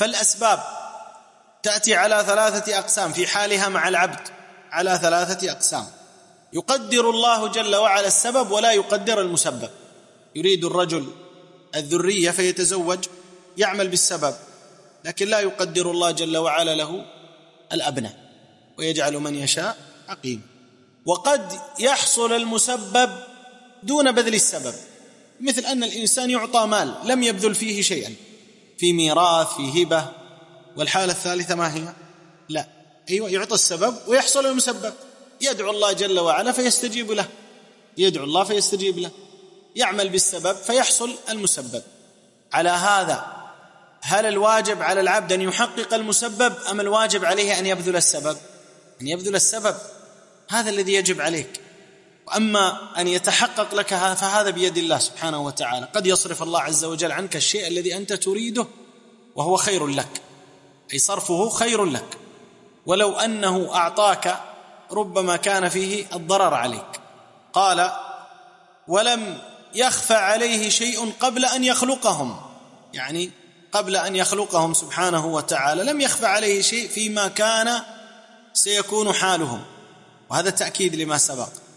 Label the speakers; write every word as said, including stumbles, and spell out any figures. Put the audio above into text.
Speaker 1: فالأسباب تأتي على ثلاثة أقسام في حالها مع العبد، على ثلاثة أقسام. يقدر الله جل وعلا السبب ولا يقدر المسبب. يريد الرجل الذرية فيتزوج، يعمل بالسبب، لكن لا يقدر الله جل وعلا له الأبناء، ويجعل من يشاء عقيم. وقد يحصل المسبب دون بذل السبب، مثل أن الإنسان يعطى مال لم يبذل فيه شيئا، في ميراث، في هبة. والحالة الثالثة ما هي؟ لا، أيوة، يعطى السبب ويحصل المسبب، يدعو الله جل وعلا فيستجيب له، يدعو الله فيستجيب له، يعمل بالسبب فيحصل المسبب. على هذا هل الواجب على العبد أن يحقق المسبب أم الواجب عليه أن يبذل السبب؟ أن يبذل السبب، هذا الذي يجب عليك. وأما أن يتحقق لك فهذا بيد الله سبحانه وتعالى. قد يصرف الله عز وجل عنك الشيء الذي أنت تريده وهو خير لك، أي صرفه خير لك، ولو أنه أعطاك ربما كان فيه الضرر عليك. قال: ولم يخفى عليه شيء قبل أن يخلقهم، يعني قبل أن يخلقهم سبحانه وتعالى لم يخفى عليه شيء فيما كان سيكون حالهم، وهذا تأكيد لما سبق.